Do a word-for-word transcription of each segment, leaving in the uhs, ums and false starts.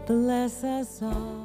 bless us all.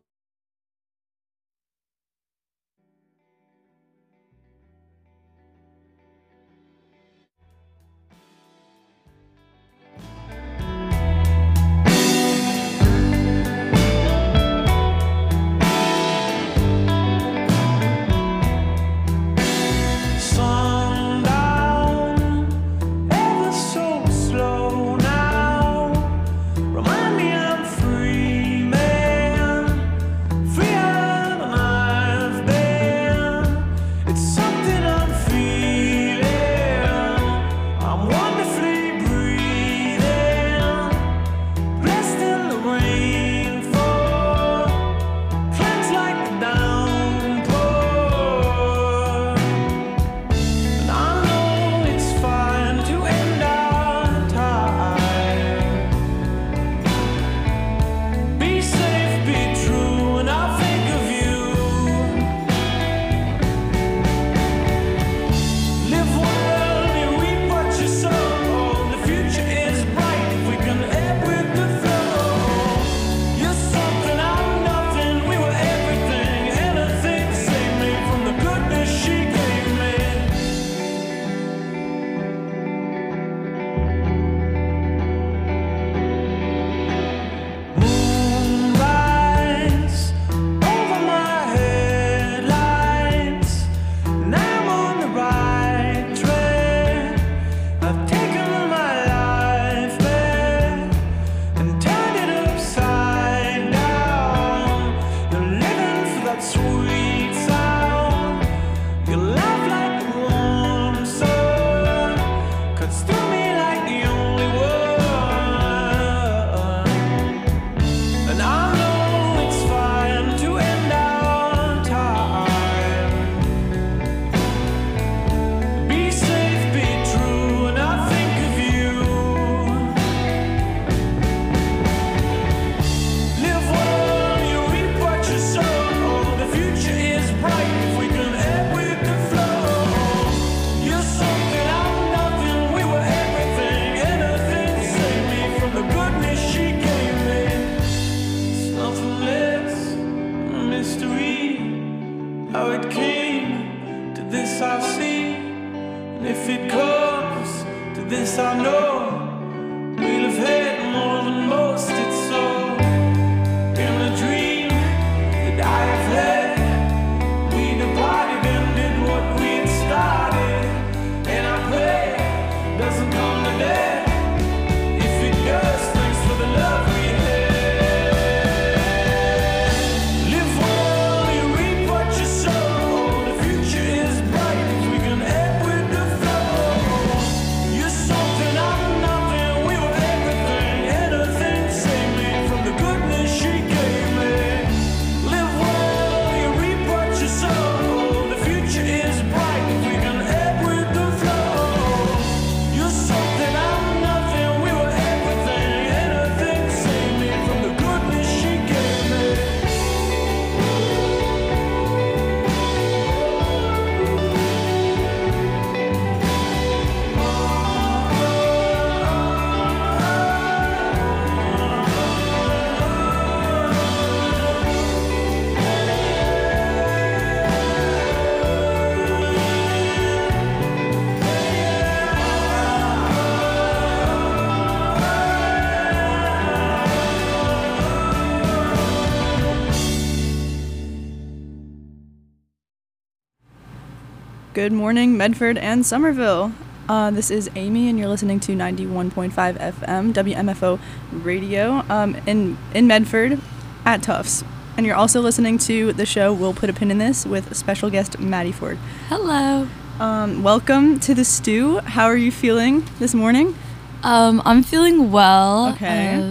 Good morning, Medford and Somerville. Uh, this is Amy, and you're listening to ninety-one point five F M W M F O Radio um, in in Medford at Tufts. And you're also listening to the show We'll Put a Pin in This with special guest Maddie Ford. Hello. Um, welcome to the stew. How are you feeling this morning? Um, I'm feeling well. Okay. Uh,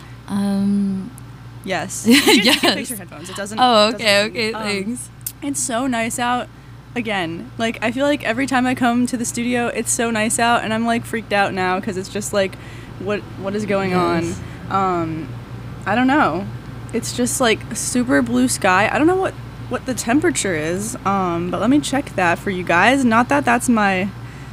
um. Yes. You can, yes. you can fix your headphones. It doesn't. Oh, it okay. doesn't, Okay. um, Thanks. It's so nice out. Again, like, I feel like every time I come to the studio, it's so nice out, and I'm, like, freaked out now because it's just, like, what what is going Yes. on? Um, I don't know. It's just, like, super blue sky. I don't know what, what the temperature is, um, but let me check that for you guys. Not that that's my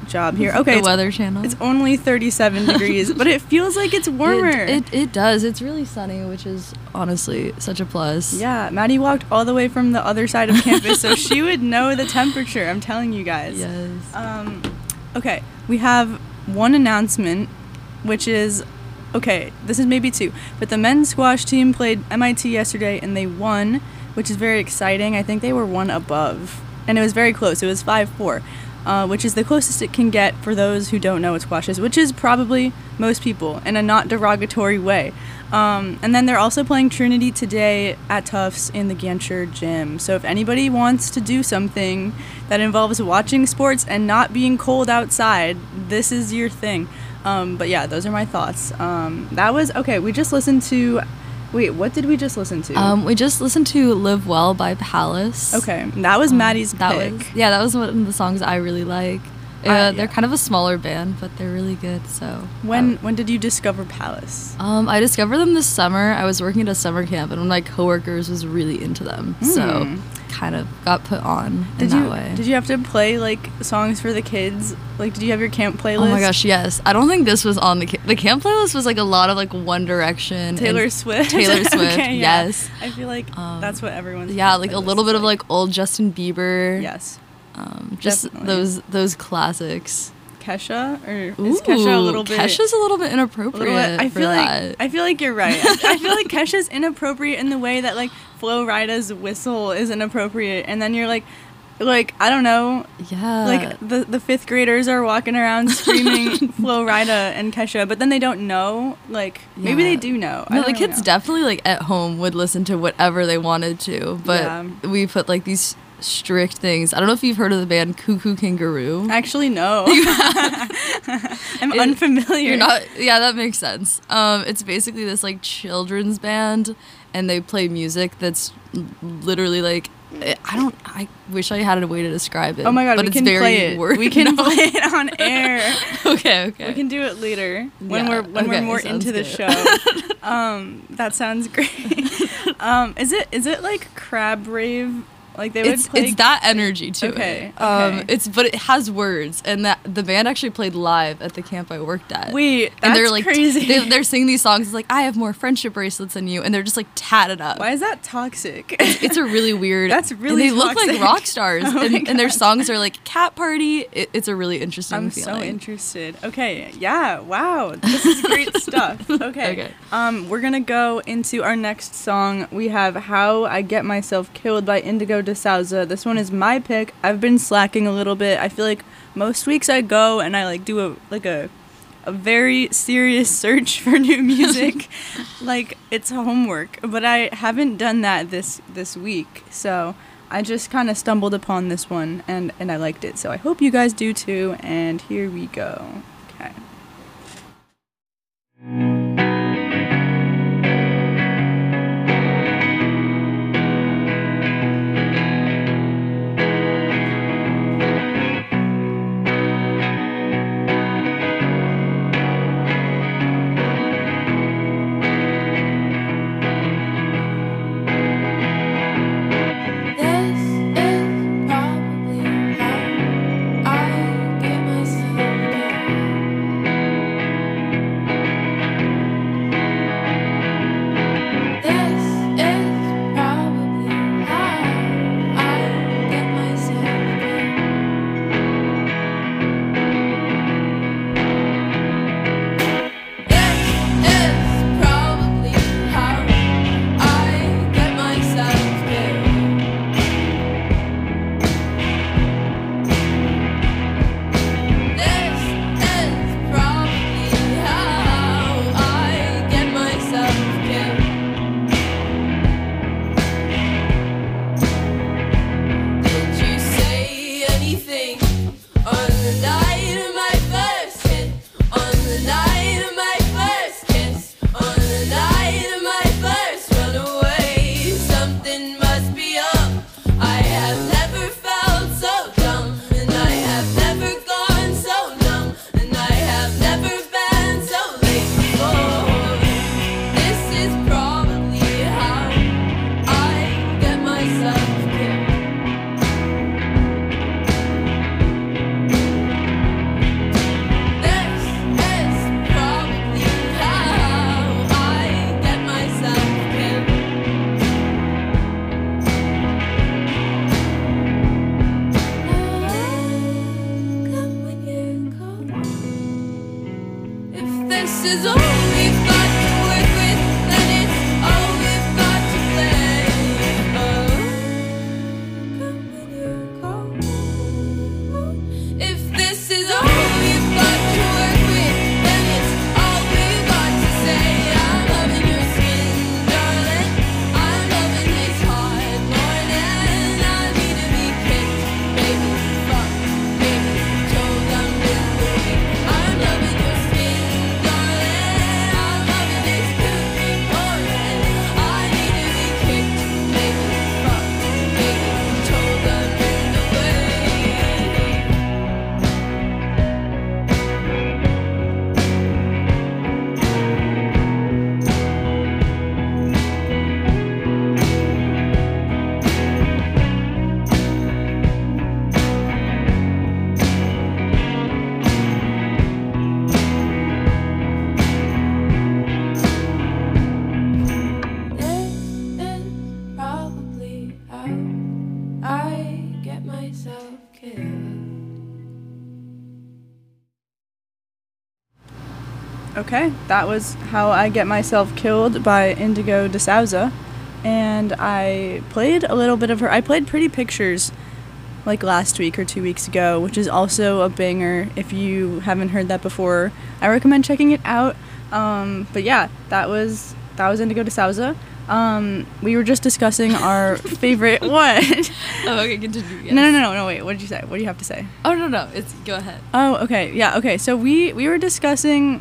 job here. Okay, the it's, Weather Channel. it's only thirty-seven degrees, but it feels like it's warmer. It, it, it does. It's really sunny, which is honestly such a plus. Yeah, Maddie walked all the way from the other side of campus, so she would know the temperature. I'm telling you guys. Yes. Um, okay, we have one announcement, which is, okay, this is maybe two, but the men's squash team played M I T yesterday and they won, which is very exciting. I think they were one above, and it was very close. It was five four. Uh, which is the closest it can get for those who don't know what squash is, which is probably most people in a not derogatory way. Um, and then they're also playing Trinity today at Tufts in the Gancher gym. So if anybody wants to do something that involves watching sports and not being cold outside, this is your thing. Um, but yeah, those are my thoughts. Um, that was, okay, we just listened to, wait, what did we just listen to? Um, we just listened to Live Well by Palace. Okay, that was Um, Maddie's that pick. Was, yeah, that was one of the songs I really like. Uh, Uh, yeah. They're kind of a smaller band, but they're really good. So When um, when did you discover Palace? um, I discovered them this summer. I was working at a summer camp, and one of my coworkers was really into them. So Hmm. kind of got put on Did in you that way. did you have to play like songs for the kids? Like, did you have your camp playlist? Oh my gosh, yes. I don't think this was on the ca- the camp playlist. Was like a lot of like One Direction, Taylor and Swift. Taylor Swift, Okay, yeah. yes. I feel like Um, that's what everyone's. Yeah, camp like a playlist little bit is of like old Justin Bieber. Yes, Um, just Definitely. those those classics. Kesha or Ooh, is Kesha a little bit? Kesha's a little bit a inappropriate. little bit- I for feel like that. I feel like you're right. I, I feel like Kesha's inappropriate in the way that like Flo Rida's whistle is inappropriate, and then you're like, like I don't know, yeah, like the the fifth graders are walking around screaming Flo Rida and Kesha, but then they don't know. Like maybe Yeah. they do know. I No, don't the really kids know. definitely like at home would listen to whatever they wanted to, but Yeah. we put like these strict things. I don't know if you've heard of the band Cuckoo Kangaroo. Actually, no. I'm It- unfamiliar. You're not. Yeah, that makes sense. Um, it's basically this like children's band, and they play music that's l- literally like. I don't. I wish I had a way to describe it. Oh my god, but we it's can very play it. word- We can No. play it on air. Okay. Okay. We can do it later when Yeah, we're when we're okay, more sounds into the good. show. Um, that sounds great. um, is it is it like Crab Rave? Like they would it's play. it's that energy to Okay, it. Um, okay. it's but it has words, and that the band actually played live at the camp I worked at. Wait, that's and they're like crazy. They, they're singing these songs. It's like I have more friendship bracelets than you, and they're just like tatted up. Why is that toxic? It's a really weird. That's and really they look like toxic. rock stars, Oh my and, and their God. songs are like cat party. It, it's a really interesting I'm feeling. so interested. Okay, yeah, wow, this is great stuff. Okay. Okay. Um, we're gonna go into our next song. We have "How I Get Myself Killed" by Indigo de Souza. This one is my pick. I've been slacking a little bit. I feel like most weeks I go and I like do a like a a very serious search for new music, like it's homework. But I haven't done that this this week, so I just kind of stumbled upon this one and and I liked it. So I hope you guys do too. And here we go. Okay. This is probably how I get myself down. Okay, that was How I Get Myself Killed by Indigo DeSouza. And I played a little bit of her. I played Pretty Pictures like last week or two weeks ago, which is also a banger. If you haven't heard that before, I recommend checking it out. Um, but yeah, that was that was Indigo DeSouza. Um, we were just discussing our favorite what? Oh, okay, continue. Yes. No, no, no, no, no, wait. What did you say? What do you have to say? Oh, no, no. It's go ahead. Oh, okay. Yeah, okay. So we we were discussing.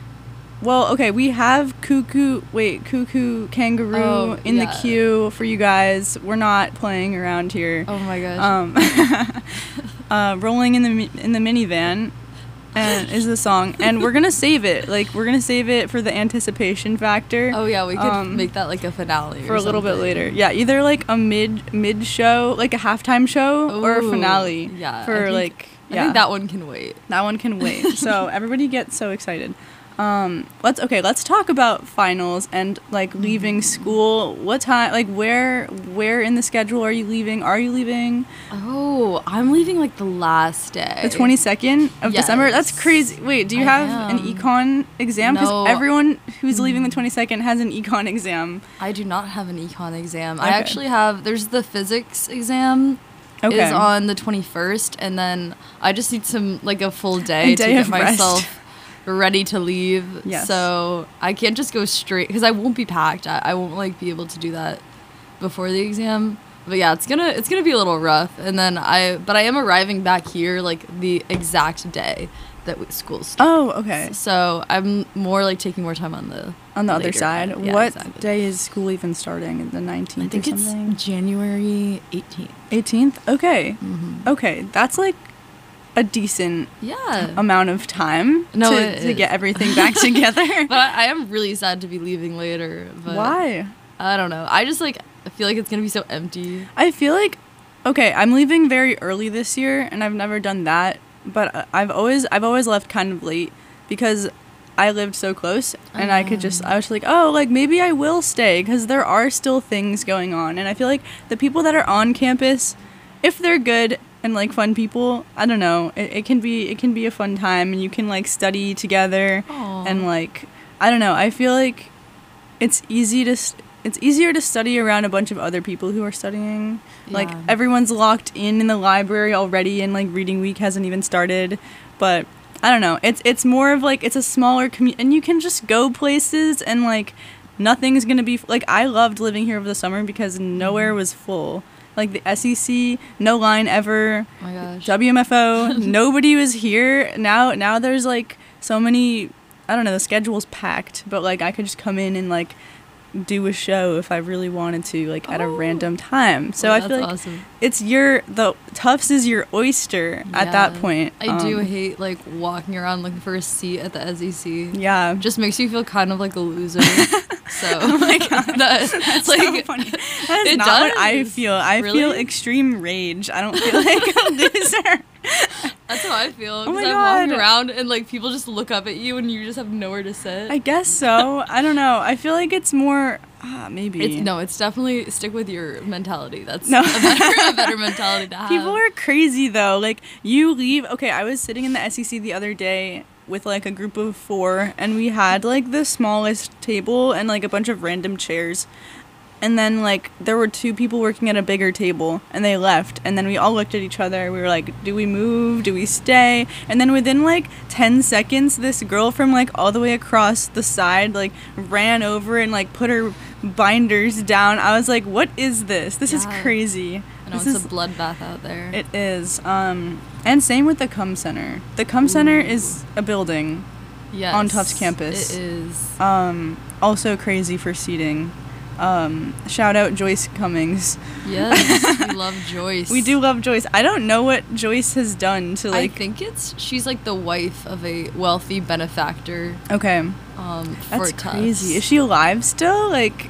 Well, okay, we have Cuckoo, wait, Cuckoo Kangaroo Oh, in yeah. the queue for you guys. We're not playing around here. Oh my gosh. Um, uh, Rolling in the Mi- in the Minivan and is the song, and we're gonna save it. Like we're gonna save it for the anticipation factor. oh yeah, we could um, make that like a finale for or a little bit something. later. Yeah, either like a mid mid show, like a halftime show, or a Ooh, finale. yeah, I For think- like I yeah. think that one can wait. That one can wait. So everybody gets so excited. Um, let's okay. Let's talk about finals and like leaving school. What time? Like where? Where in the schedule are you leaving? Are you leaving Oh, I'm leaving like the last day. the twenty second of December? That's Yes. crazy. Wait, do you I have an am. econ exam? Because No. everyone who's leaving the twenty second has an econ exam. I do not have an econ exam. I Okay. actually have. There's the physics exam. Okay. Is on the twenty-first, and then I just need some like a full day, A day to get of rest. myself ready to leave. Yes. So I can't just go straight because I won't be packed. I, I won't like be able to do that before the exam. But yeah, it's gonna it's gonna be a little rough. And then I but I am arriving back here like the exact day that we, school starts. Oh, okay. So I'm more like taking more time on the On the other later side, part. Yeah, what exactly. day is school even starting? The nineteenth I think or it's something? January eighteenth. eighteenth? Okay. Mm-hmm. Okay, that's like a decent Yeah. amount of time No, to, it to is. get everything back together. But I, I am really sad to be leaving later. But Why? I don't know. I just like I feel like it's gonna be so empty. I feel like okay, I'm leaving very early this year and I've never done that, but I- I've always I've always left kind of late because I lived so close and I could just I was like, "Oh, like maybe I will stay because there are still things going on." And I feel like the people that are on campus, if they're good and like fun people, I don't know, it, it can be it can be a fun time and you can like study together. Aw. And like I don't know, I feel like it's easy to st- it's easier to study around a bunch of other people who are studying. Like Yeah. everyone's locked in in the library already and like reading week hasn't even started. But I don't know. It's it's more of like it's a smaller community and you can just go places and like nothing's going to be f- like I loved living here over the summer because nowhere was full. Like the S E C, no line ever. Oh my gosh. W M F O, nobody was here. Now now there's like so many, I don't know, the schedule's packed, but like I could just come in and like do a show if I really wanted to, like at a Oh. random time. So Oh, I that's feel like awesome. it's your the Tufts is your oyster at that Yeah. point. I do Um, hate like walking around looking for a seat at the S E C. Yeah. Just makes you feel kind of like a loser. So Oh my God. that, That's like so funny. That is it not what I does. feel. I feel Really? extreme rage. I don't feel like a loser. that's how I feel. Oh my Because I'm walking God. around and like people just look up at you and you just have nowhere to sit. I guess so. I don't know. I feel like it's more ah, maybe. It's, no, it's definitely stick with your mentality. That's No. a, better, a better mentality to have. People are crazy though. Like you leave. Okay, I was sitting in the S E C the other day with like a group of four, and we had like the smallest table and like a bunch of random chairs. And then like there were two people working at a bigger table, and they left. And then we all looked at each other. We were like, "Do we move? Do we stay?" And then within like ten seconds, this girl from like all the way across the side like ran over and like put her binders down. I was like, "What is this? This is Yeah. crazy." I know This it's is a bloodbath out there. it is. Um, and same with the Com Center. The Com Center Ooh. is a building. yes, on Tufts campus. It is. Um, also crazy for seating. Um, shout out Joyce Cummings. Yes, we love Joyce. We do love Joyce. I don't know what Joyce has done to I like. think it's she's like the wife of a wealthy benefactor. Okay, Um, that's for crazy. Tufts. Is she alive still? Like,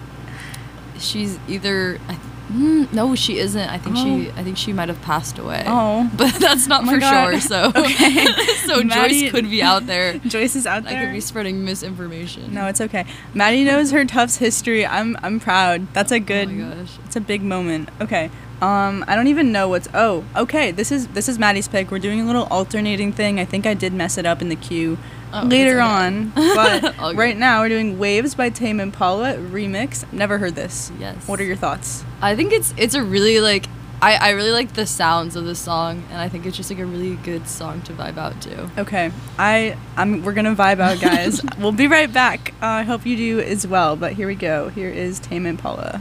She's either. I, mm, no, she isn't. I think she. I think she might have passed away. oh, But that's not Oh my for God. sure. So, Okay. so Maddie- Joyce could be out there. Joyce is out I there. could be spreading misinformation. No, it's okay. Maddie knows her Tufts history. I'm I'm proud. That's a good. Oh my gosh. It's a big moment. Okay. Um, I don't even know what's. Oh, okay. This is this is Maddie's pick. We're doing a little alternating thing. I think I did mess it up in the queue. Oh, later it's okay. on. But All good. right now we're doing Waves by Tame Impala remix. Never heard this. Yes. What are your thoughts? I think it's it's a really like I, I really like the sounds of the song, and I think it's just like a really good song to vibe out to. Okay, I I'm we're gonna vibe out, guys. We'll be right back. Uh, I hope you do as well. But here we go. Here is Tame Impala.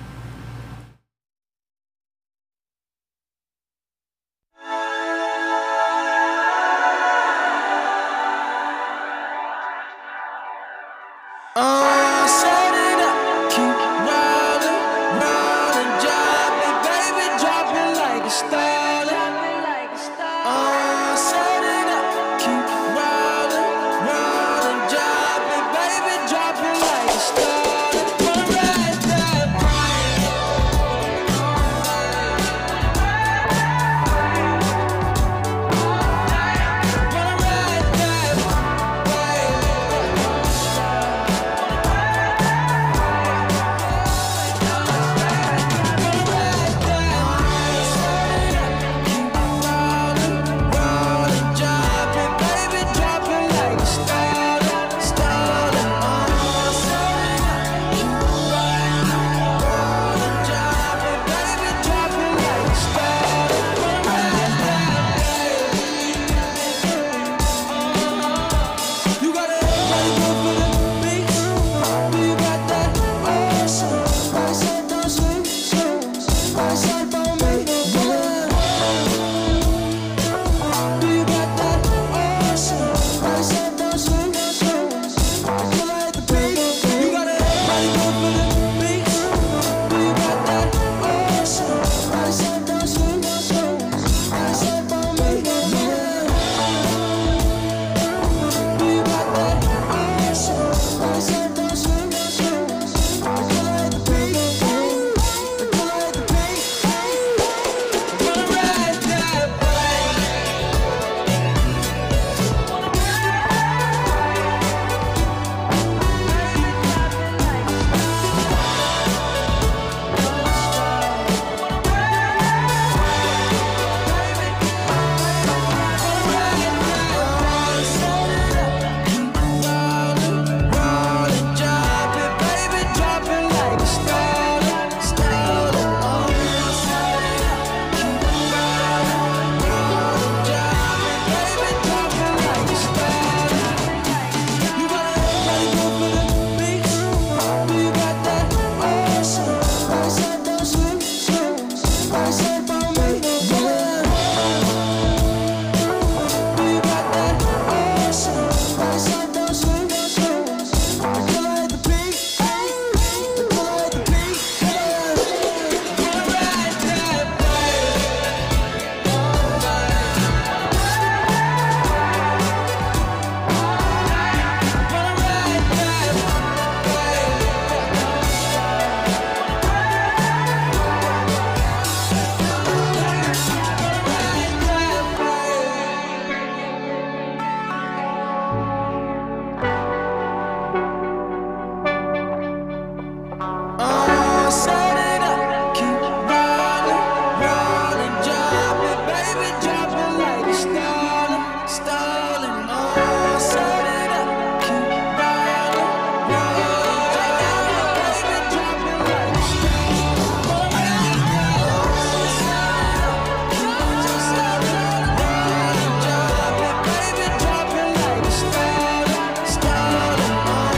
Uh, set it up, keep rolling, rolling, drop it, baby, drop it like a starlet. Uh, set it up, keep rolling, rolling, drop it, baby, drop it like a starlet. Wanna ride that Wanna ride that You got everybody go for the beat. You got that awesome. I said don't sleep. I said for me. You got that awesome. I said don't sleep. You like the beat. You got everybody go for the beat. You got that awesome. I said don't sleep. I said for me. You got that awesome. I said don't sleep. You like the beat. You like the beat. Wanna ride that I said for me. You got that awesome. I said don't sleep. You like the beat. You like the beat. Wanna ride that Wanna ride Uh, set it up, keep rolling, rolling, drop it, baby, drop it like a starlet, starlet. Uh, set it up, keep rolling, rolling, drop it, baby, drop it like a starlet. Just set it up, rolling, drop it, baby, drop it like a starlet, starlet.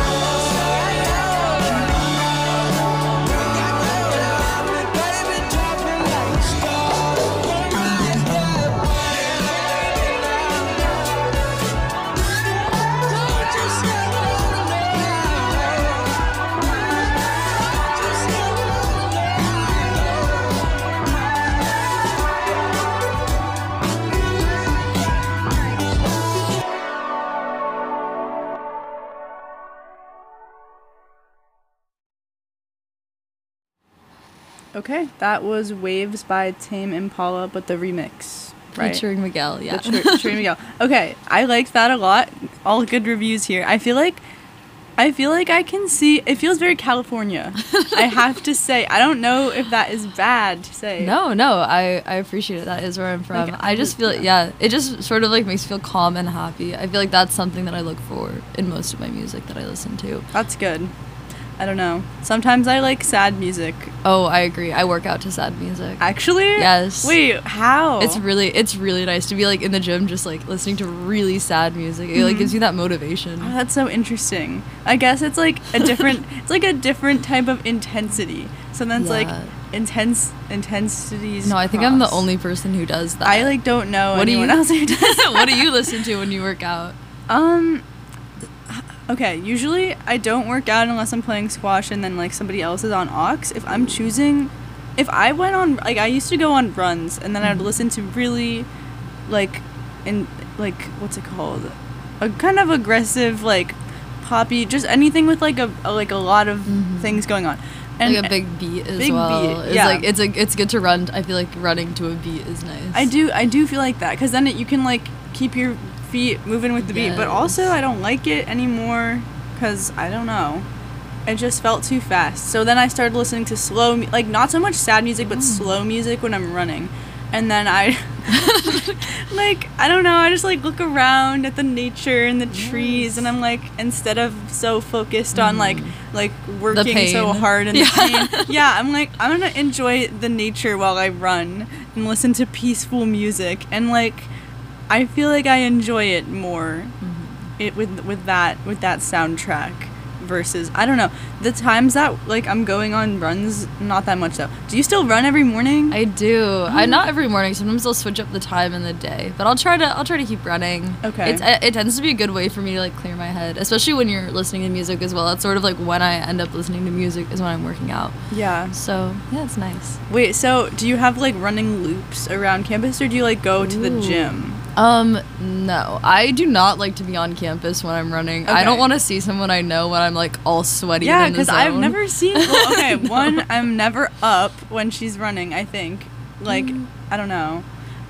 Okay, that was Waves by Tame Impala, but the remix, right? Featuring Miguel, yeah. The Tr- Trey Miguel. Okay, I liked that a lot. All good reviews here. I feel like I feel like I can see. It feels very California. I have to say. I don't know if that is bad to say. No, no, I, I appreciate it. That is where I'm from. Like, I just feel, yeah. yeah, it just sort of like makes me feel calm and happy. I feel like that's something that I look for in most of my music that I listen to. That's good. I don't know. Sometimes I like sad music. Oh, I agree. I work out to sad music. Actually? Yes. Wait, how? It's really, it's really nice to be like in the gym, just like listening to really sad music. It like gives you that motivation. Oh, that's so interesting. I guess it's like a different. It's like a different type of intensity. Sometimes like Yeah. intense intensities. No, I think I'm the cross. only person who does that. I like don't know What do anyone you- else who does. What do you listen to when you work out? Um. Okay, usually I don't work out unless I'm playing squash and then like somebody else is on aux. If I'm choosing, if I went on like I used to go on runs and then I'd listen to really, like, in like what's it called, a kind of aggressive like, poppy, just anything with like a, a like a lot of things going on. And Like a big beat as big well. beat, It's yeah. like it's like it's good to run. I feel like running to a beat is nice. I do I do feel like that because then it, you can like keep your feet moving with the beat, but also Yes. I don't like it anymore because I don't know, it just felt too fast. So then I started listening to slow mu- like not so much sad music but slow music when I'm running, and then I like I don't know, I just like look around at the nature and the trees and I'm like, instead of so focused on like like working so pain. hard and Yeah. the pain, yeah, I'm like I'm gonna enjoy the nature while I run and listen to peaceful music, and like I feel like I enjoy it more it with with that with that soundtrack versus I don't know, the times that like I'm going on runs, not that much though. Do you still run every morning? I do. I not every morning. Sometimes I'll switch up the time in the day, but I'll try to. I'll try to keep running. Okay. It's, it, it tends to be a good way for me to like clear my head, especially when you're listening to music as well. That's sort of like when I end up listening to music is when I'm working out. Yeah. So yeah, it's nice. Wait, so do you have like running loops around campus or do you like go to the Ooh. gym? Um, no, I do not like to be on campus when I'm running. I Okay. don't want to see someone I know when I'm like all sweaty. Yeah, in the because I've zone. never seen. Well, okay, one, I'm never up when she's running. I think, like, I don't know.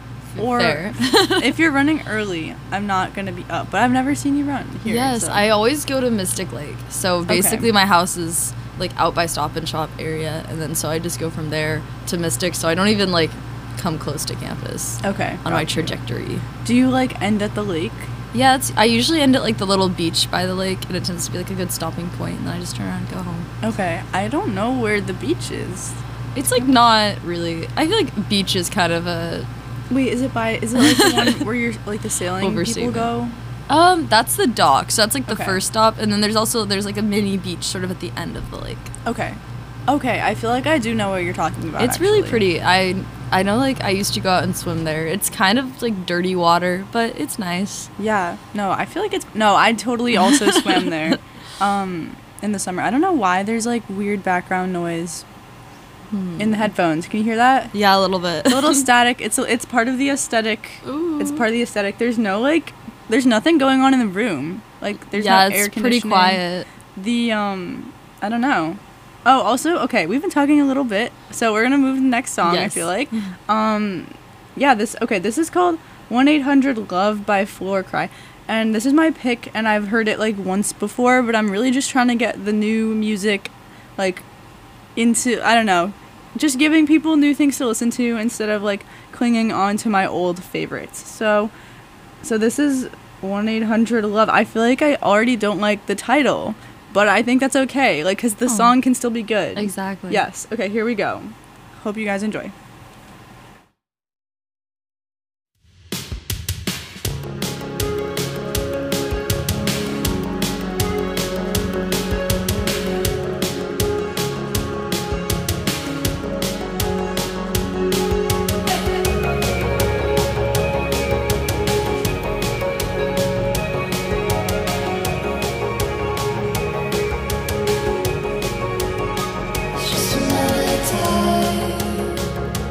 Or Fair. if you're running early, I'm not gonna be up. But I've never seen you run here. Yes, so. I always go to Mystic Lake. So basically, my house is like out by Stop and Shop area, and then so I just go from there to Mystic. So I don't even like come close to campus Okay. on my trajectory. Do you like end at the lake? Yeah, it's, I usually end at like the little beach by the lake, and it tends to be like a good stopping point, and then I just turn around and go home. Okay. I don't know where the beach is. It's like not really. I feel like beach is kind of a. Wait, is it by? Is it like the one where you're like the sailing people Overstatement. go? Um, that's the dock. So that's like the Okay. first stop, and then there's also there's like a mini beach sort of at the end of the lake. Okay. Okay. I feel like I do know what you're talking about. It's really actually. pretty. I I know like I used to go out and swim there. It's kind of like dirty water, but it's nice. Yeah. No, I feel like it's no. I totally also swam there, um, in the summer. I don't know why there's like weird background noise in the headphones. Can you hear that? Yeah, a little bit. A little static. It's it's part of the aesthetic. Ooh. It's part of the aesthetic. There's no like, there's nothing going on in the room. Like there's yeah, no air it's pretty conditioning. quiet. The um, I don't know. Oh, also, okay, we've been talking a little bit, so we're gonna move to the next song. I Yes. feel like, um, yeah, this okay. This is called one eight hundred love by Floor Cry, and this is my pick, and I've heard it like once before, but I'm really just trying to get the new music, like, into I don't know, just giving people new things to listen to instead of like clinging on to my old favorites. So, so this is one eight hundred love. I feel like I already don't like the title. But I think that's okay, like, because the Oh. song can still be good. Exactly. Yes. Okay, here we go. Hope you guys enjoy. Just another day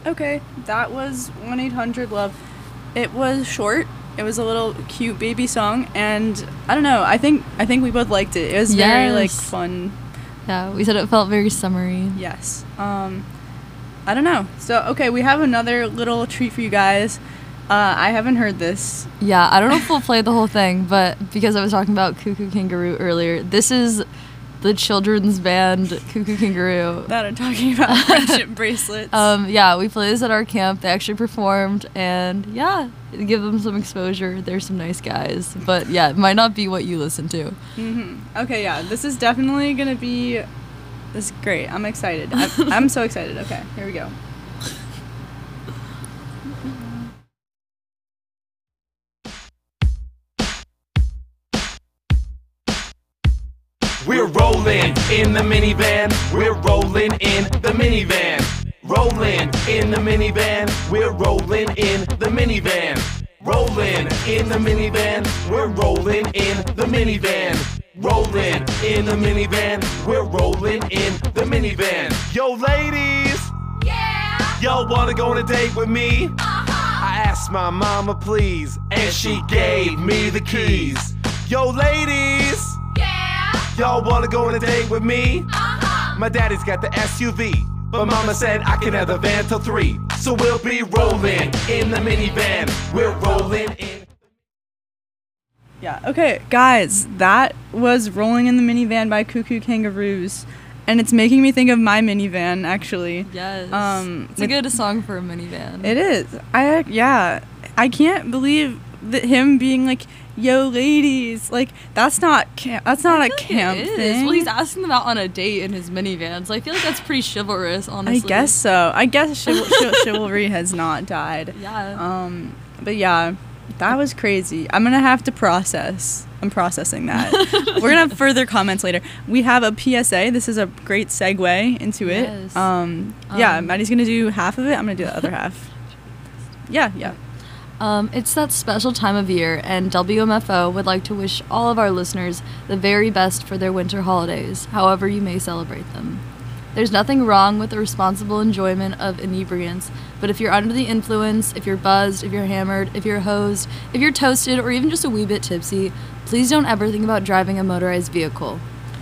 Okay, that was one eight hundred love. It was short. It was a little cute baby song, and I don't know. I think I think we both liked it. It was very like Yes. fun. Yeah, we said it felt very summery. Yes. Um, I don't know. So okay, we have another little treat for you guys. Uh, I haven't heard this. Yeah, I don't know if we'll play the whole thing, but because I was talking about Cuckoo Kangaroo earlier, this is the children's band Cuckoo Kangaroo. That are talking about friendship bracelets. Um, yeah, we played this at our camp. They actually performed, and yeah, give them some exposure. They're some nice guys, but yeah, it might not be what you listen to. hmm Okay, yeah, this is definitely gonna be. This is great. I'm excited. I'm, I'm so excited. Okay, here we go. We're rolling in the minivan. We're rolling in the minivan. Rolling in the minivan. We're rolling in the minivan. Rolling in the minivan. We're rolling in the minivan. Rolling in the minivan. We're rolling in the minivan. Yo, ladies. Yeah. Y'all wanna go on a date with me? Uh-huh. I asked my mama, please, and she gave me the keys. Yo, ladies. Y'all wanna go on a date with me? Uh-huh. My daddy's got the S U V, but mama said I can have the van till three. So we'll be rolling in the minivan. We're rolling in. Yeah, okay, guys, that was Rolling in the Minivan by Cuckoo Kangaroos, and it's making me think of my minivan, actually. Yes, Um, it's a good song for a minivan. It is. I, yeah, I can't believe that him being like, yo, ladies, like, that's not camp, that's not I a feel like camp it is. thing. Well, he's asking them out on a date in his minivan, so I feel like that's pretty chivalrous, I honestly. guess so. I guess chival- chiv- chivalry has not died. Yeah. Um, but yeah, that was crazy. I'm gonna have to process. I'm processing that. We're gonna have further comments later. We have a P S A. This is a great segue into it. Yes. Um, yeah, Um, Maddie's gonna do half of it. I'm gonna do the other half. Yeah, yeah. Um, it's that special time of year, and W M F O would like to wish all of our listeners the very best for their winter holidays, however you may celebrate them. There's nothing wrong with the responsible enjoyment of inebriants, but if you're under the influence, if you're buzzed, if you're hammered, if you're hosed, if you're toasted, or even just a wee bit tipsy, please don't ever think about driving a motorized vehicle.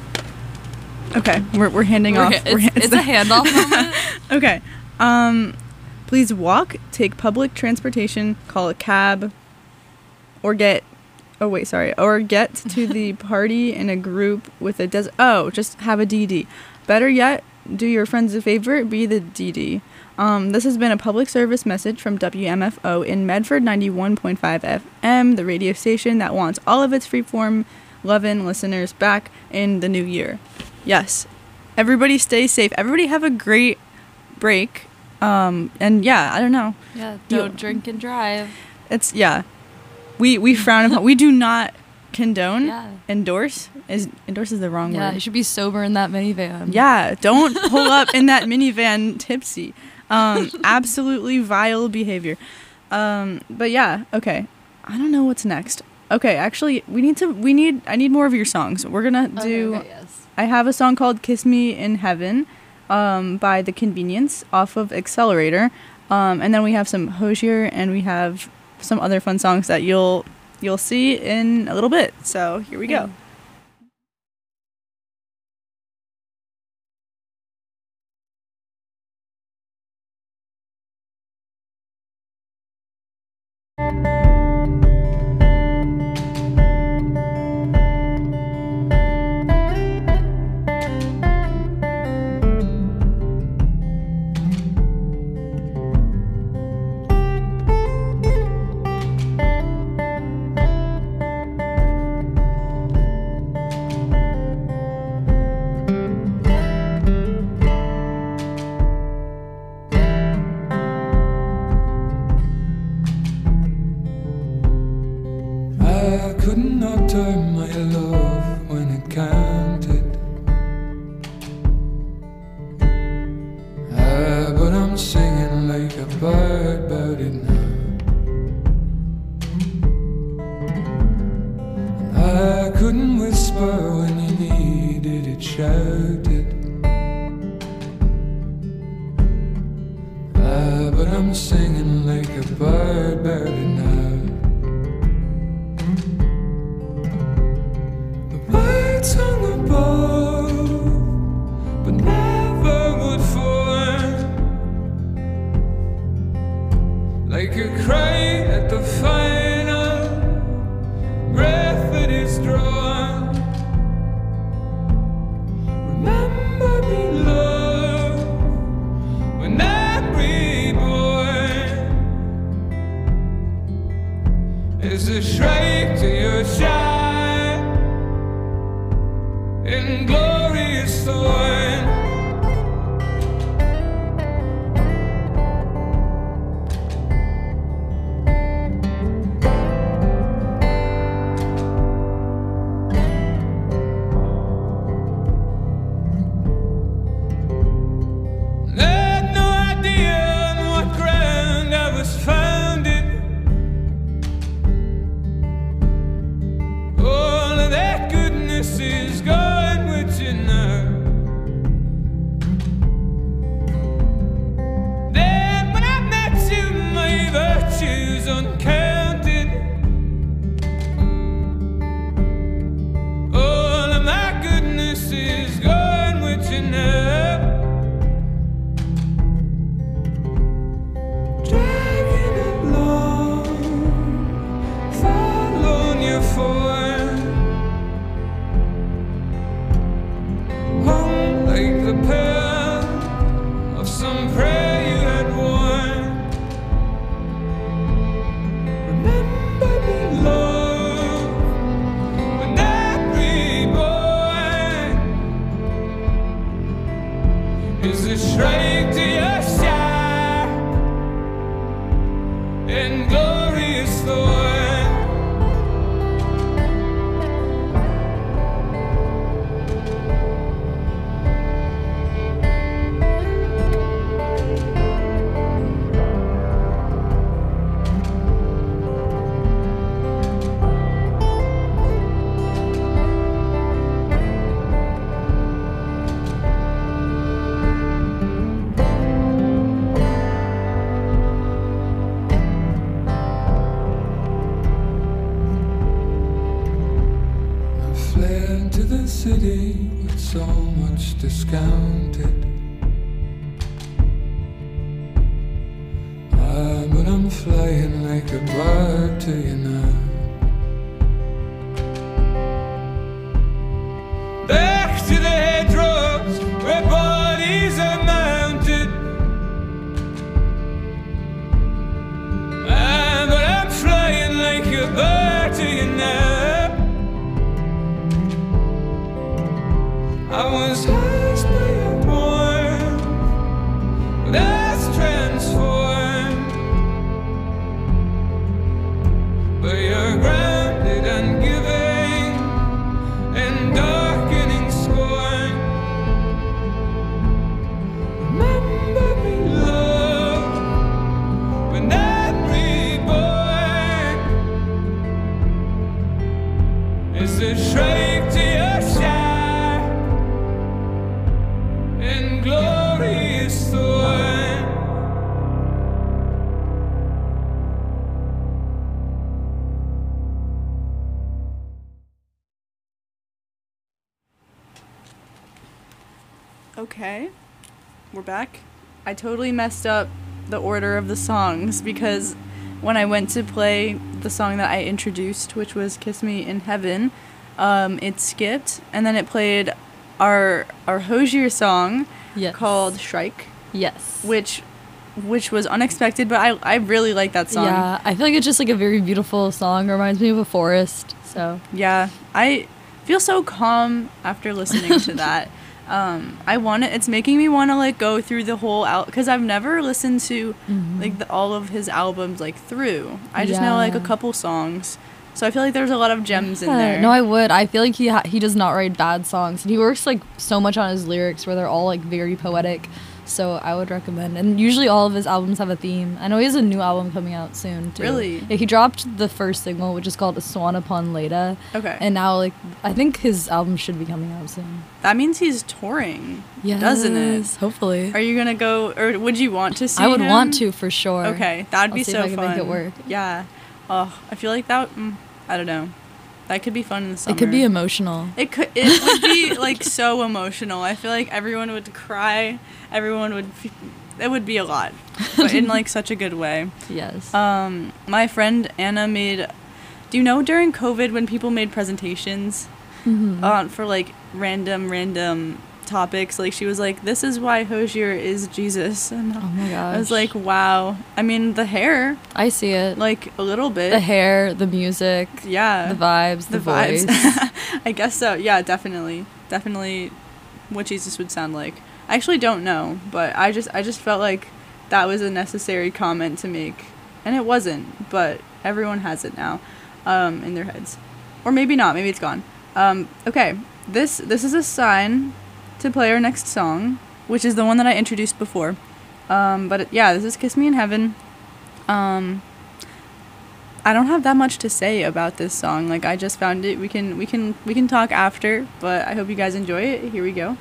Okay, we're we're handing We're off. ha- we're it's, ha- it's a handoff moment. Okay. Um, please walk, take public transportation, call a cab, or get. Oh wait, sorry. Or get to the party in a group with a des. Oh, just have a D D. Better yet, do your friends a favor, be the D D. Um, this has been a public service message from W M F O in Medford ninety-one point five F M, the radio station that wants all of its freeform lovin' listeners back in the new year. Yes. Everybody stay safe. Everybody have a great break. Um, and yeah, I don't know. Yeah, You- don't drink and drive. It's, yeah. We we frown upon, we do not condone, Yeah. endorse. Is endorse is the wrong Yeah, word. you should be sober in that minivan. Yeah, don't pull up in that minivan tipsy. Um, absolutely vile behavior. Um, but yeah, okay. I don't know what's next. Okay, actually, we need to. We need. I need more of your songs. We're gonna Okay, do. okay, yes. I have a song called "Kiss Me in Heaven," um, by The Convenience off of Accelerator, um, and then we have some Hosier, and we have some other fun songs that you'll you'll see in a little bit. So here we go. I'm singing like a bird, barely now. The birds hung above, but never would fall. Like a cry at the final breath that is drawn. Remember me, love, when I'm reborn. Is a shrike to your shine in glorious thorn. City with so much discounted. Ah, but I'm flying like a bird to you now. Back to the hedgerows where bodies are mounted. Ah, but I'm flying like a bird to you now. I was asked by your born, but that's transformed. But you're grounded and giving and darkening scorn. Remember me, love, when I'm reborn. It's a shrike to your shadow. Glorious thorn. Okay, we're back. I totally messed up the order of the songs because when I went to play the song that I introduced, which was Kiss Me in Heaven, um, it skipped, and then it played our our Hozier song, yes, called Shrike. Yes. Which which was unexpected, but I I really like that song. Yeah, I feel like it's just like a very beautiful song. It reminds me of a forest. So yeah, I feel so calm after listening to that. Um, I want to, it's making me want to like go through the whole out because I've never listened to mm-hmm. like the, all of his albums like through. I just yeah. know like a couple songs. So I feel like there's a lot of gems yeah. in there. No, I would. I feel like he ha- he does not write bad songs. And he works like so much on his lyrics where they're all like very poetic. So I would recommend. And usually all of his albums have a theme. I know he has a new album coming out soon too. Really? Yeah, he dropped the first single, which is called Swan Upon Leda. Okay. And now like I think his album should be coming out soon. That means he's touring, Yes, doesn't it? Hopefully. Are you gonna go, or would you want to see I would him? want to for sure. Okay, that would I'll be see so if I can fun. make it work. Yeah. Oh, I feel like that. Mm, I don't know. That could be fun in the summer. It could be emotional. It could. It would be like so emotional. I feel like everyone would cry. Everyone would. F- it would be a lot, but in like such a good way. Yes. Um, my friend Anna made. Do you know during COVID when people made presentations, Mhm. uh, for like random random topics? Like she was like, "This is why Hozier is Jesus," and Oh my gosh. I was like, "Wow." I mean, the hair, I see it. like a little bit. The hair, the music, Yeah. the vibes, the, the vibes. voice. I guess so. Yeah, definitely. Definitely what Jesus would sound like. I actually don't know, but I just I just felt like that was a necessary comment to make. And it wasn't, but everyone has it now um, in their heads. Or maybe not. Maybe it's gone. Um, okay. This this is a sign to play our next song, which is the one that I introduced before. Um, but it, yeah, this is Kiss Me in Heaven. Um I don't have that much to say about this song. Like I just found it. We can we can we can talk after, but I hope you guys enjoy it. Here we go.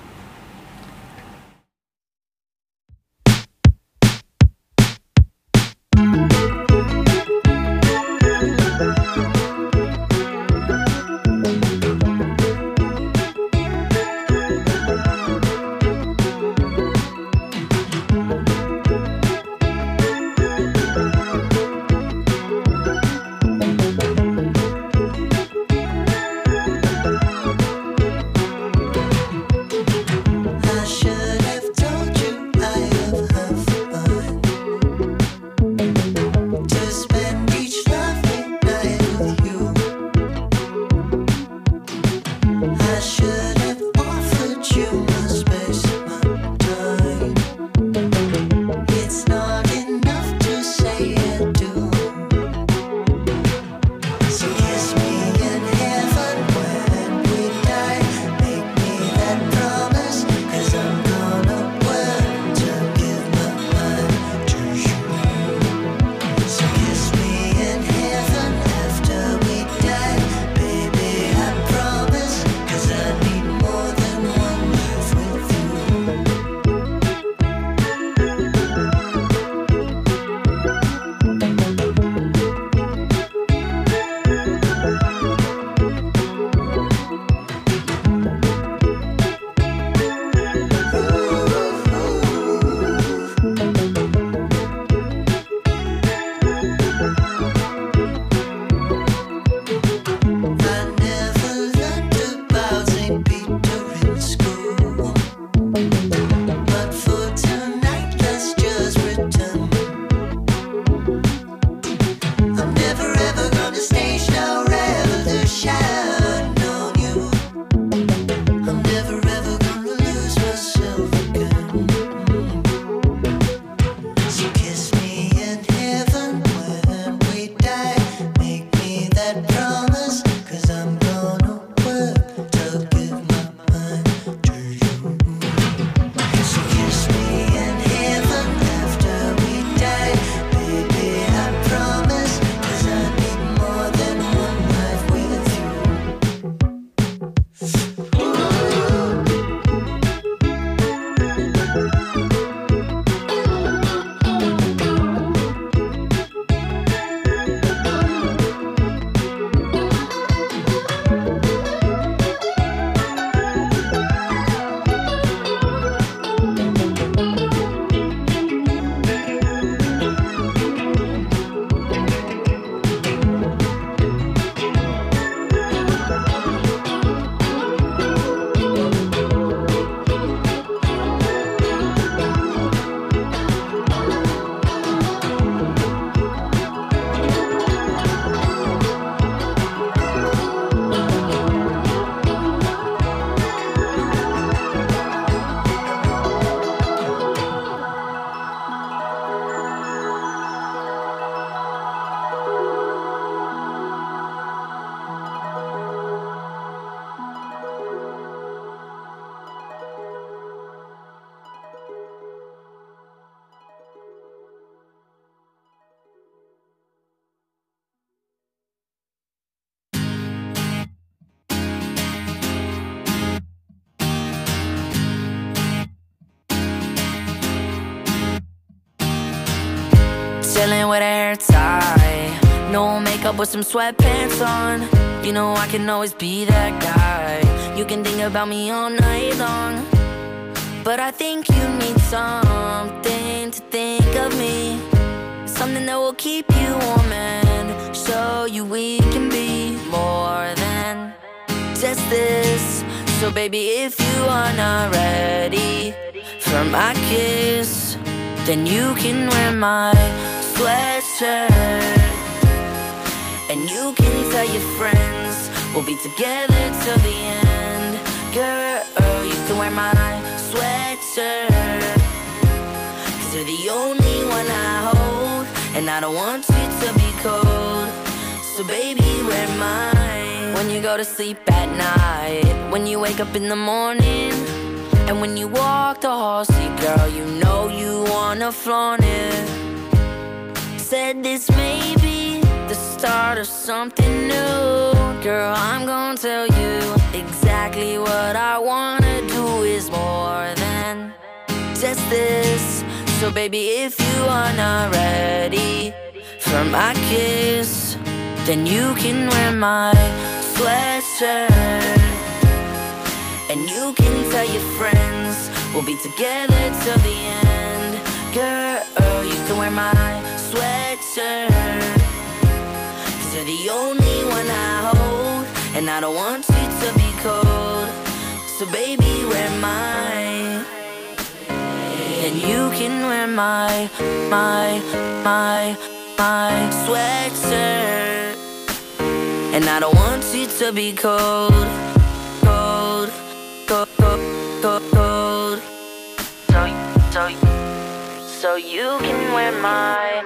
chilling with her hair tied, no makeup with some sweatpants on. You know I can always be that guy. You can think about me all night long, but I think you need something to think of me, something that will keep you warm and show you we can be more than just this. So baby, if you are not ready for my kiss, then you can wear my sweatshirt, and you can tell your friends we'll be together till the end. Girl, you can wear my sweatshirt, cause you're the only one I hold, and I don't want you to be cold. So baby, wear mine when you go to sleep at night, when you wake up in the morning, and when you walk the hall. See, girl, you know you wanna flaunt it. Said this may be the start of something new. Girl, I'm gonna tell you exactly what I wanna do is more than just this. So baby, if you are not ready for my kiss, then you can wear my sweatshirt, and you can tell your friends we'll be together till the end. Girl, you can wear my sweatshirt, cause you're the only one I hold, and I don't want you to be cold. So baby, wear mine, and you can wear my, my, my, my sweatshirt, and I don't want you to be cold, cold, cold, cold, cold, cold. So, so, so you can wear my,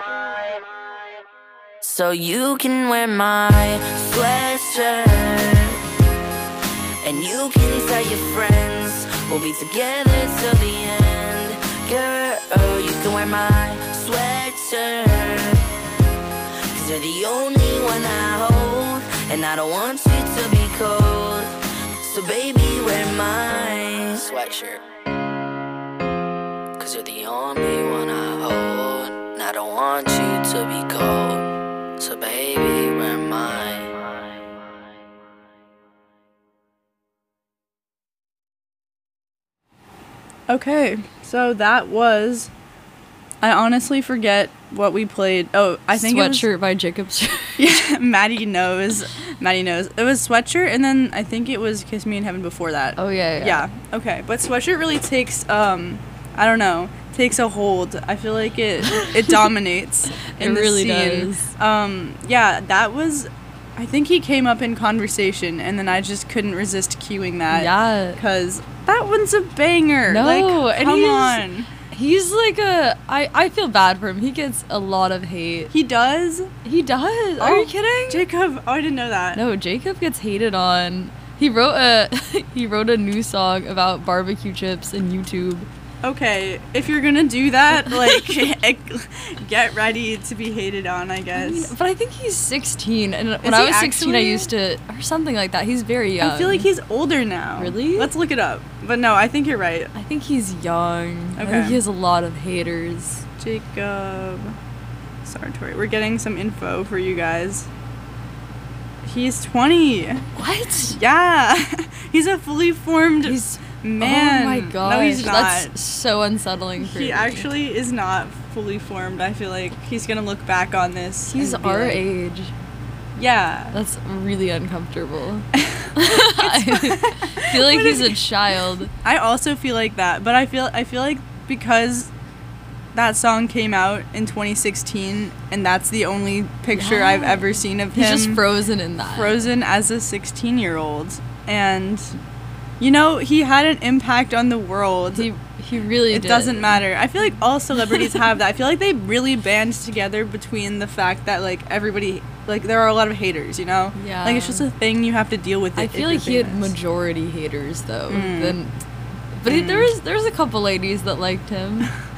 so you can wear my sweatshirt, and you can tell your friends we'll be together till the end. Girl, you can wear my sweatshirt, cause you're the only one I hold, and I don't want you to be cold. So baby, wear my sweatshirt, cause you're the only one I hold, and I don't want you to be cold. So baby, wear mine. Okay, so that was. I honestly forget what we played. Oh, I think Sweatshirt it was, by Jacobs. yeah, Maddie knows. Maddie knows. It was Sweatshirt, and then I think it was Kiss Me in Heaven before that. Oh yeah, yeah. Yeah. Okay, but Sweatshirt really takes. Um, I don't know. Takes a hold. I feel like it it dominates in It the really scene. does. Um, yeah, that was. I think he came up in conversation, and then I just couldn't resist cueing that. Yeah. Because that one's a banger. No, like, and come he's- on. He's like a. I, I feel bad for him. He gets a lot of hate. He does. He does. Are Oh, you kidding? Jacob. Oh, I didn't know that. No, Jacob gets hated on. He wrote a he wrote a new song about barbecue chips and YouTube. Okay, if you're gonna do that, like, get ready to be hated on, I I mean, guess. but I think he's sixteen, and when Is I he was sixteen, I actually? used to or something like that. He's very young. I feel like he's older now. Really? Let's look it up. But no, I think you're right. I think he's young. I Okay. think he has a lot of haters. Jacob Sartori. We're getting some info for you guys. He's twenty. What? Yeah. He's a fully formed He's man. Oh my gosh. No, he's not. That's so unsettling for He me. actually is not fully formed. I feel like he's gonna look back on this. He's and be our like, age. Yeah. That's really uncomfortable. I feel like What he's is a child. I also feel like that, but I feel I feel like because that song came out in twenty sixteen, and that's the only picture Yeah. I've ever seen of He's him. just frozen in that. frozen as a sixteen-year-old, and you know he had an impact on the world. He he really it did. doesn't matter. I feel like all celebrities have that. I feel like they really band together between the fact that like everybody, like there are a lot of haters, you know. Yeah. Like it's just a thing you have to deal with. I it feel if like you're he had famous. majority haters though. Mm. Then, but he, Mm. there was there was a couple ladies that liked him.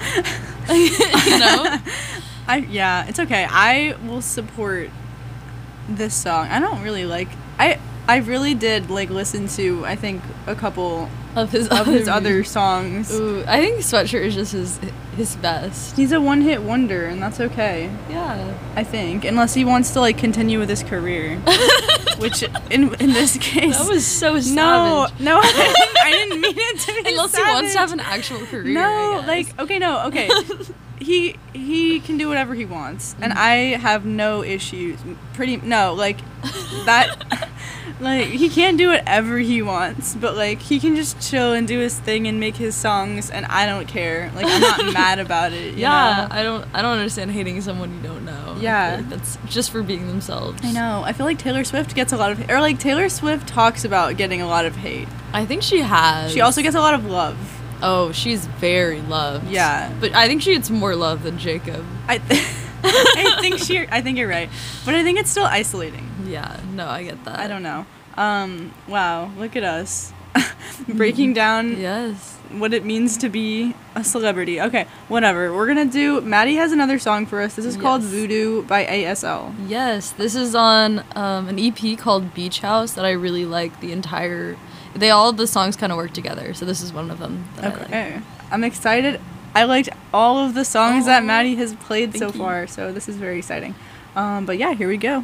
You know. I yeah, it's okay. I will support this song. I don't really like I I really did like listen to I think a couple Of his of his other- other songs. Ooh, I think Sweatshirt is just his his best. He's a one-hit wonder, and that's okay. Yeah. I think, unless he wants to like continue with his career, which in in this case, That was so no, savage. no, I didn't, I didn't mean it to be Unless he wants to have savage. an actual career. No, I guess. like okay, no, okay. he he can do whatever he wants, and Mm-hmm. I have no issues. Pretty no, like that. Like he can't do whatever he wants, but like he can just chill and do his thing and make his songs, and I don't care. Like I'm not mad about it. You yeah, know? I don't I don't understand hating someone you don't know. I Yeah. feel like that's just for being themselves. I know. I feel like Taylor Swift gets a lot of, or like Taylor Swift talks about getting a lot of hate. I think she has. She also gets a lot of love. Oh, she's very loved. Yeah. But I think she gets more love than Jacob. I, th- I think she. I think you're right, but I think it's still isolating. Yeah, no, I get that. I don't know. Um. Wow. Look at us, breaking down Yes. what it means to be a celebrity. Okay. Whatever. We're gonna do. Maddie has another song for us. This is called Yes. Voodoo by A S L. Yes, this is on um, an E P called Beach House that I really like. The entire, they all the songs kind of work together. So this is one of them. That I like. Okay. I'm excited. I liked all of the songs that Aw, Maddie has played so thank you. far, so this is very exciting. Um, but yeah, here we go.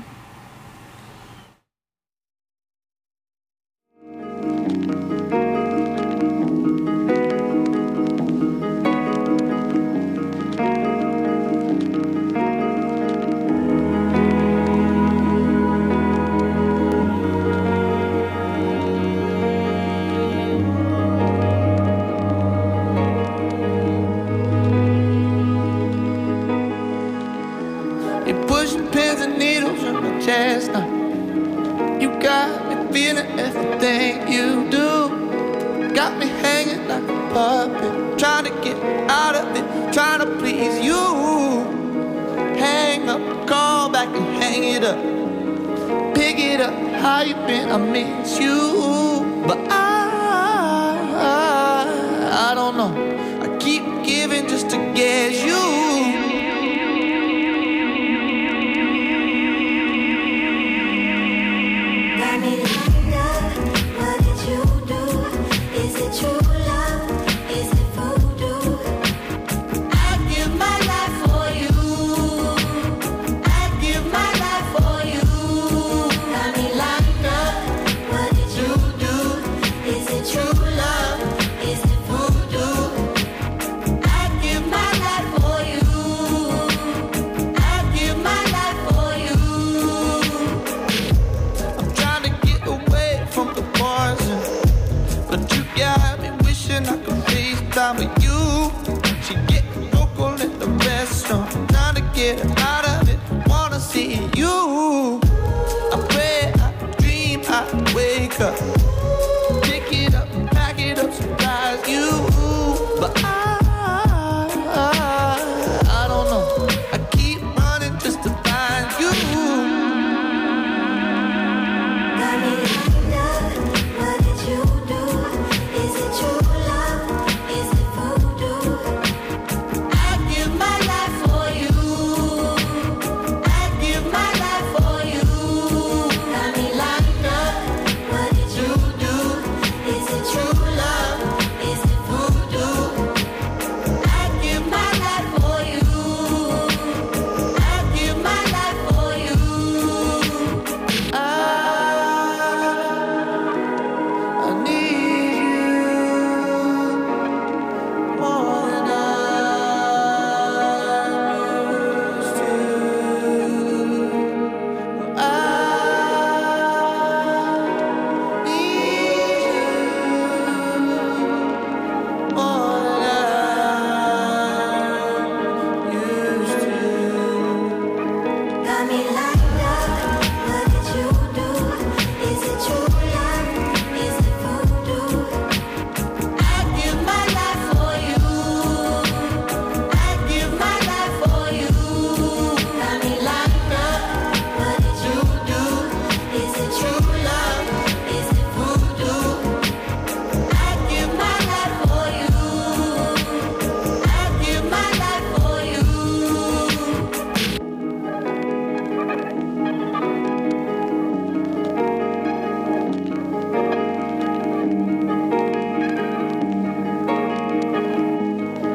You're pushing pins and needles in my chest now. You got me feeling everything you do. Got me hanging like a puppet, trying to get out of it, trying to please you. Hang up, call back and hang it up. Pick it up, how you been? I miss you, but I, I, I don't know. I keep giving just to get you. Got me lined up. What did you do? Is it true love? Is it voodoo? I'd give my life for you. I'd give my life for you. Got me lined up. What did you do? Is it true love? Is it voodoo? I'd give my life for you.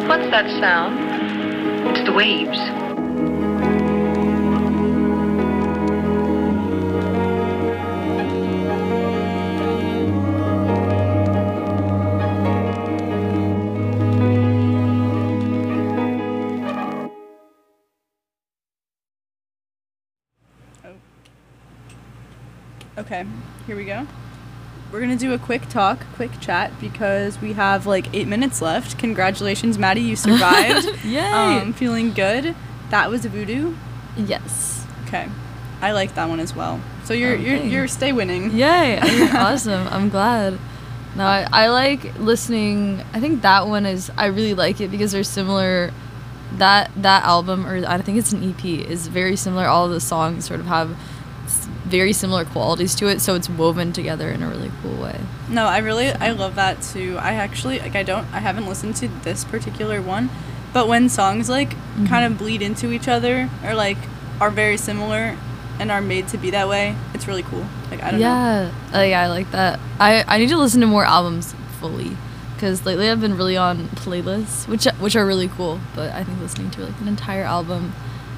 What's that sound? It's the waves. Okay, here we go. We're gonna do a quick talk, quick chat, because we have like eight minutes left. Congratulations, Maddie, you survived. Yay! Um, feeling good. That was Voodoo. Yes. Okay, I like that one as well. So you're Okay. you're you're stay winning. Yay! I mean, awesome. I'm glad. No, I, I like listening. I think that one is. I really like it because they're similar. That that album, or I think it's an E P, is very similar. All of the songs sort of have s- very similar qualities to it, so it's woven together in a really cool way. No, I really I love that too. I actually like I don't I haven't listened to this particular one, but when songs like Mm-hmm. kind of bleed into each other or like are very similar and are made to be that way, it's really cool. Like I don't know. Yeah, uh, yeah, I like that. I I need to listen to more albums fully, because lately I've been really on playlists, which which are really cool. But I think listening to like an entire album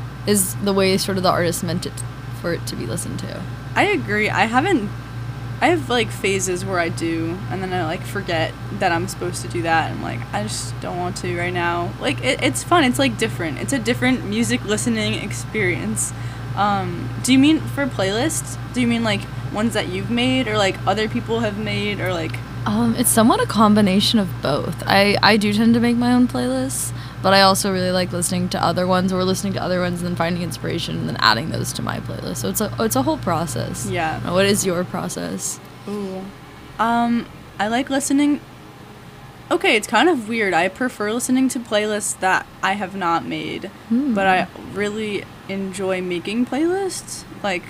is the way sort of the artist meant it for it to be listened to. I agree. I haven't. I have like phases where I do, and then I like forget that I'm supposed to do that. I'm like, I just don't want to right now. Like it, it's fun. It's like different. It's a different music listening experience. Um, do you mean for playlists? Do you mean like ones that you've made, or like other people have made, or like? Um, it's somewhat a combination of both. I I do tend to make my own playlists, but I also really like listening to other ones, or listening to other ones and then finding inspiration and then adding those to my playlist. So it's a it's a whole process. Yeah. What is your process? Ooh. Um, I like listening. Okay, it's kind of weird. I prefer listening to playlists that I have not made, Hmm. but I really enjoy making playlists. Like,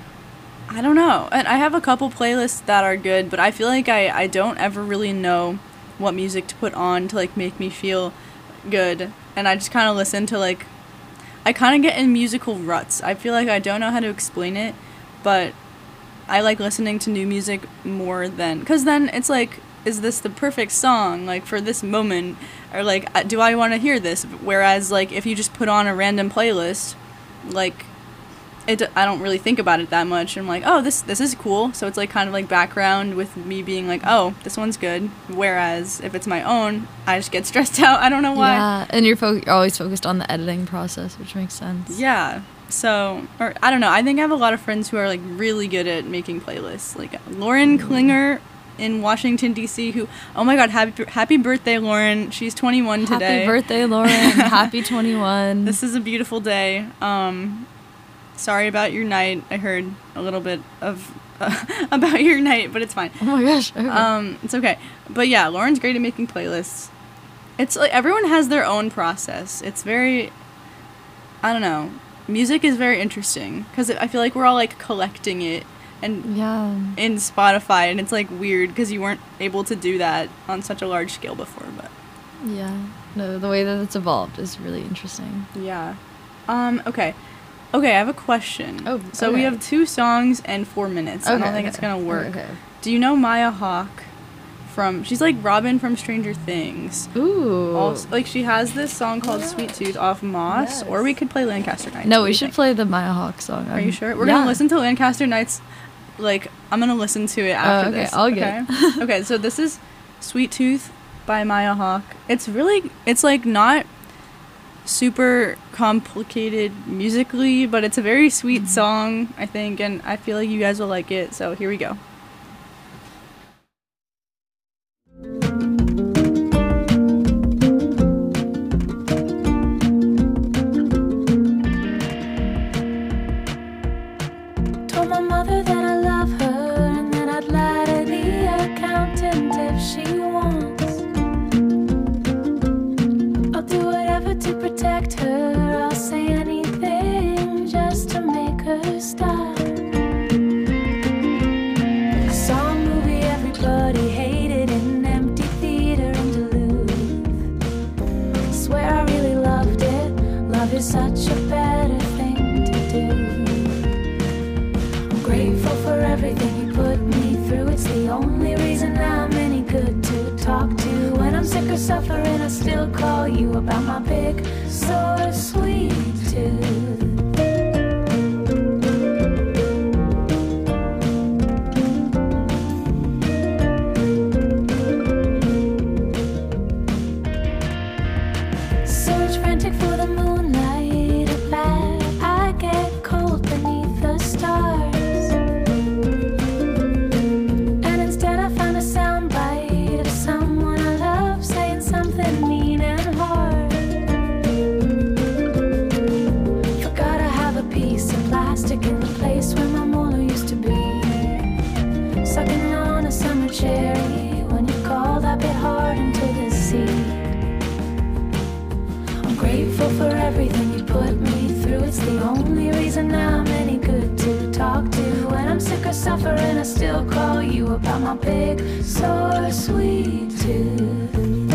I don't know. And I have a couple playlists that are good, but I feel like I, I don't ever really know what music to put on to, like, make me feel good. And I just kind of listen to, like, I kind of get in musical ruts. I feel like I don't know how to explain it, but I like listening to new music more than, because then it's like, is this the perfect song, like, for this moment? Or, like, uh, do I want to hear this? Whereas, like, if you just put on a random playlist, like, it, I don't really think about it that much. I'm like, oh, this this is cool. So it's, like, kind of, like, background with me being like, oh, this one's good. Whereas, if it's my own, I just get stressed out. I don't know why. Yeah, and you're, fo- you're always focused on the editing process, which makes sense. Yeah. So, or I don't know. I think I have a lot of friends who are, like, really good at making playlists. Like, Lauren Klinger in Washington, D C, who, oh my god, happy, happy birthday, Lauren. She's twenty-one today. Happy birthday, Lauren. Happy twenty-one. This is a beautiful day. Um, sorry about your night. I heard a little bit of uh, about your night, but it's fine. Oh my gosh. Okay. Um, it's okay. But yeah, Lauren's great at making playlists. It's like everyone has their own process. It's very, I don't know. Music is very interesting because I feel like we're all like collecting it and yeah. in Spotify, and it's like weird because you weren't able to do that on such a large scale before. But Yeah. No, the way that it's evolved is really interesting. yeah. Um. Okay. Okay. I have a question. Oh, So we okay. have two songs and four minutes. I don't Okay, think it's okay. gonna work. Okay. Do you know Maya Hawke? From she's like Robin from Stranger Things. Ooh. Also, like she has this song called Sweet Tooth off Moss, or we could play Lancaster Nights. No, What do we you should think? play the Maya Hawke song. Are I'm- you sure? We're yeah. gonna listen to Lancaster Nights. Like I'm gonna listen to it after okay, this. I'll get okay. okay, so this is Sweet Tooth by Maya Hawke. It's really, it's like not super complicated musically, but it's a very sweet Mm-hmm. song, I think, and I feel like you guys will like it. So here we go. Told my mother that I love her and that I'd lie to the accountant if she wants. I'll do whatever to protect her. I'll say anything just to make her stop. I saw a movie everybody hated in an empty theater in Duluth. I swear I really loved it. Love is such a better thing to do. Grateful for everything you put me through. It's the only reason I'm any good to talk to. When I'm sick of suffering, I still call you about my big, sore, sweet tooth. Search frantic for the moonlight, at that I get cold beneath the stars. And instead I find a soundbite of someone I love saying something mean and hard. Forgot I have a piece of plastic in the place where my molar used to be. Sucking on a summer cherry when you call that bit hard into the sea. I'm grateful for everything you put me through. It's the only reason I'm any good to talk to. When I'm sick or suffering, I still call you about my big, sore, sweet tooth.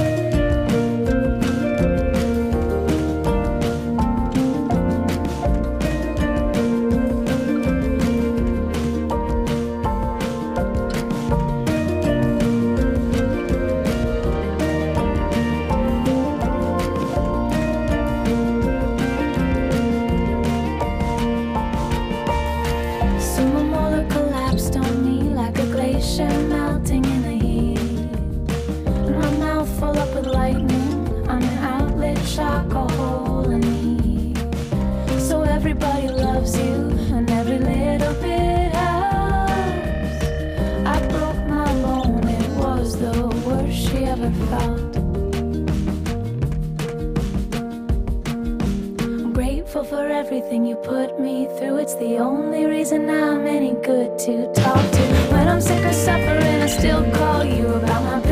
So my molar collapsed on me like a glacier melting in the heat. And my mouth full up with lightning, I'm an outlet shock, a hole in me. So everybody loves you, and every little bit helps. I broke my bone, it was the worst she ever felt. I'm grateful for everything you put me through. It's the only reason I'm any good to talk to. When I'm sick or suffering, I still call you about my